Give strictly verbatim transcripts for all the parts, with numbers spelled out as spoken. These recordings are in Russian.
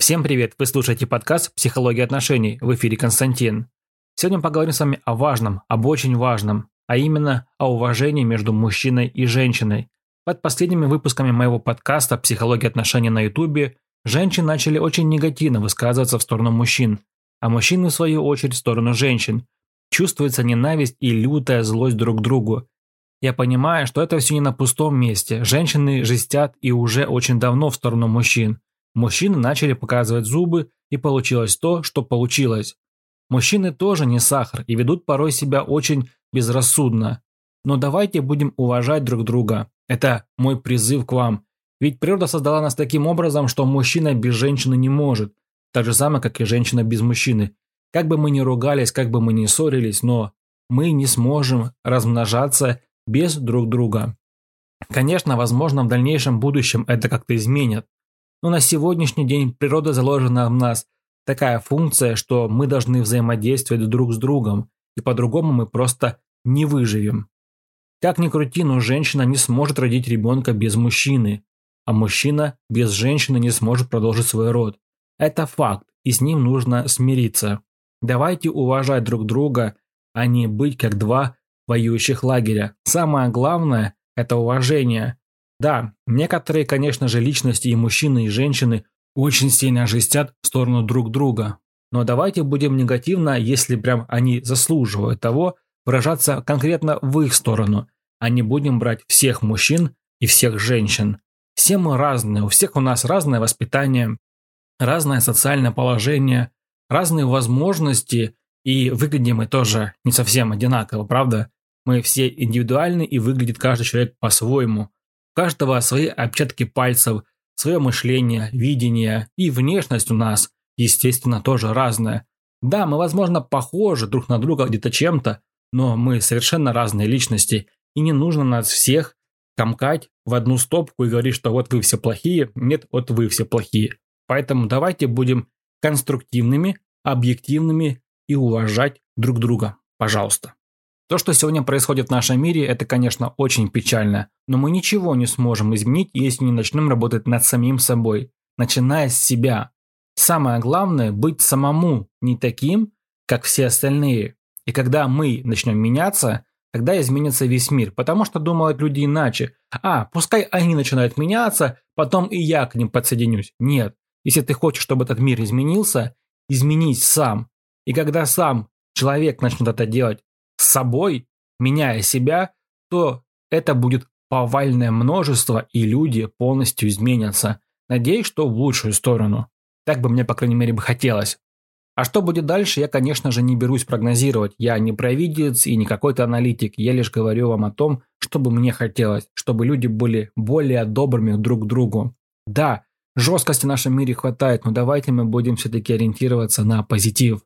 Всем привет! Вы слушаете подкаст «Психология отношений», в эфире Константин. Сегодня мы поговорим с вами о важном, об очень важном, а именно о уважении между мужчиной и женщиной. Под последними выпусками моего подкаста «Психология отношений» на ютубе женщины начали очень негативно высказываться в сторону мужчин, а мужчины в свою очередь в сторону женщин. Чувствуется ненависть и лютая злость друг к другу. Я понимаю, что это все не на пустом месте. Женщины жестят и уже очень давно в сторону мужчин. Мужчины начали показывать зубы, и получилось то, что получилось. Мужчины тоже не сахар и ведут порой себя очень безрассудно. Но давайте будем уважать друг друга. Это мой призыв к вам. Ведь природа создала нас таким образом, что мужчина без женщины не может. Так же самое, как и женщина без мужчины. Как бы мы ни ругались, как бы мы ни ссорились, но мы не сможем размножаться без друг друга. Конечно, возможно, в дальнейшем будущем это как-то изменит. Но на сегодняшний день природа заложена в нас такая функция, что мы должны взаимодействовать друг с другом, и по-другому мы просто не выживем. Как ни крути, но женщина не сможет родить ребенка без мужчины, а мужчина без женщины не сможет продолжить свой род. Это факт, и с ним нужно смириться. Давайте уважать друг друга, а не быть как два воюющих лагеря. Самое главное – это уважение. Да, некоторые, конечно же, личности и мужчины, и женщины очень сильно жестят в сторону друг друга. Но давайте будем негативно, если прям они заслуживают того, выражаться конкретно в их сторону, а не будем брать всех мужчин и всех женщин. Все мы разные, у всех у нас разное воспитание, разное социальное положение, разные возможности, и выглядим мы тоже не совсем одинаково, правда? Мы все индивидуальны, и выглядит каждый человек по-своему. У каждого свои отпечатки пальцев, свое мышление, видение и внешность у нас, естественно, тоже разная. Да, мы, возможно, похожи друг на друга где-то чем-то, но мы совершенно разные личности, и не нужно нас всех комкать в одну стопку и говорить, что вот вы все плохие, нет, вот вы все плохие. Поэтому давайте будем конструктивными, объективными и уважать друг друга, пожалуйста. То, что сегодня происходит в нашем мире, это, конечно, очень печально, но мы ничего не сможем изменить, если не начнем работать над самим собой, начиная с себя. Самое главное – быть самому не таким, как все остальные. И когда мы начнем меняться, тогда изменится весь мир, потому что думают люди иначе. А, пускай они начинают меняться, потом и я к ним подсоединюсь. Нет, если ты хочешь, чтобы этот мир изменился, изменись сам. И когда сам человек начнет это делать с собой, меняя себя, то это будет повальное множество, и люди полностью изменятся. Надеюсь, что в лучшую сторону. Так бы мне, по крайней мере, бы хотелось. А что будет дальше, я, конечно же, не берусь прогнозировать. Я не провидец и не какой-то аналитик. Я лишь говорю вам о том, что бы мне хотелось, чтобы люди были более добрыми друг к другу. Да, жесткости в нашем мире хватает, но давайте мы будем все-таки ориентироваться на позитив.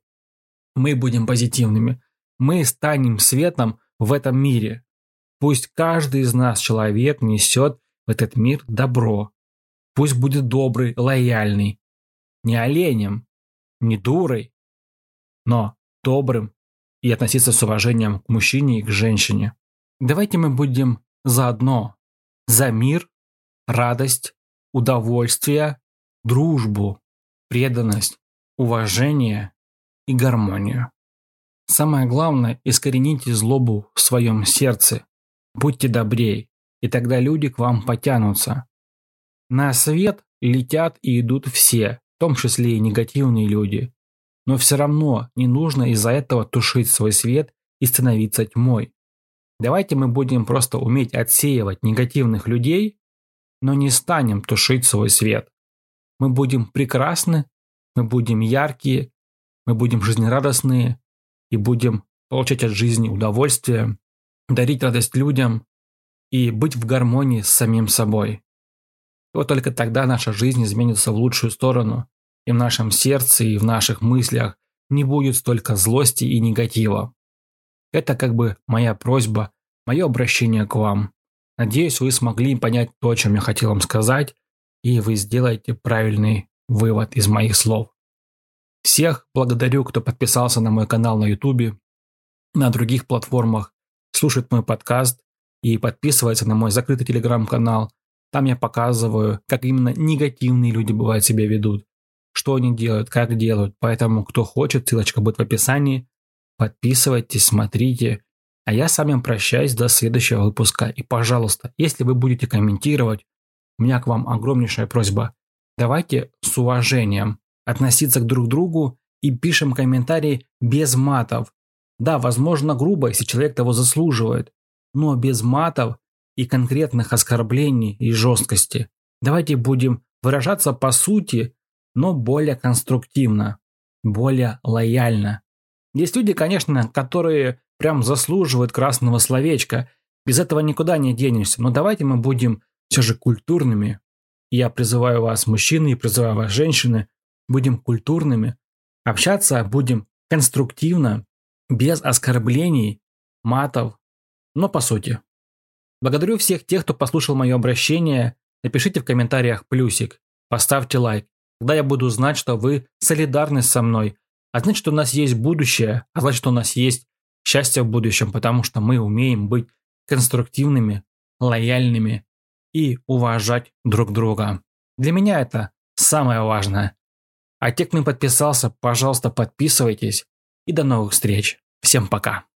Мы будем позитивными. Мы станем светом в этом мире. Пусть каждый из нас, человек, несет в этот мир добро. Пусть будет добрый, лояльный. Не оленем, не дурой, но добрым и относиться с уважением к мужчине и к женщине. Давайте мы будем заодно за мир, радость, удовольствие, дружбу, преданность, уважение и гармонию. Самое главное – искорените злобу в своем сердце. Будьте добрей, и тогда люди к вам потянутся. На свет летят и идут все, в том числе и негативные люди. Но все равно не нужно из-за этого тушить свой свет и становиться тьмой. Давайте мы будем просто уметь отсеивать негативных людей, но не станем тушить свой свет. Мы будем прекрасны, мы будем яркие, мы будем жизнерадостные, и будем получать от жизни удовольствие, дарить радость людям и быть в гармонии с самим собой. И вот только тогда наша жизнь изменится в лучшую сторону, и в нашем сердце, и в наших мыслях не будет столько злости и негатива. Это как бы моя просьба, мое обращение к вам. Надеюсь, вы смогли понять то, о чем я хотел вам сказать, и вы сделаете правильный вывод из моих слов. Всех благодарю, кто подписался на мой канал на ютубе, на других платформах, слушает мой подкаст и подписывается на мой закрытый телеграм-канал. Там я показываю, как именно негативные люди бывают себя ведут. что они делают, как делают. Поэтому, кто хочет, ссылочка будет в описании. Подписывайтесь, смотрите. А я с вами прощаюсь до следующего выпуска. И, пожалуйста, если вы будете комментировать, у меня к вам огромнейшая просьба. Давайте с уважением относиться к друг другу и пишем комментарии без матов. Да, возможно, грубо, если человек того заслуживает, но без матов и конкретных оскорблений и жесткости. Давайте будем выражаться по сути, но более конструктивно, более лояльно. Есть люди, конечно, которые прям заслуживают красного словечка. Без этого никуда не денешься. Но давайте мы будем все же культурными. Я призываю вас, мужчины, и призываю вас, женщины, будем культурными. Общаться будем конструктивно, без оскорблений, матов, но по сути. Благодарю всех тех, кто послушал мое обращение. Напишите в комментариях плюсик, поставьте лайк. Тогда я буду знать, что вы солидарны со мной. А значит, что у нас есть будущее, а значит, что у нас есть счастье в будущем, потому что мы умеем быть конструктивными, лояльными и уважать друг друга. Для меня это самое важное. А те, кто не подписался, пожалуйста, подписывайтесь. И до новых встреч. Всем пока.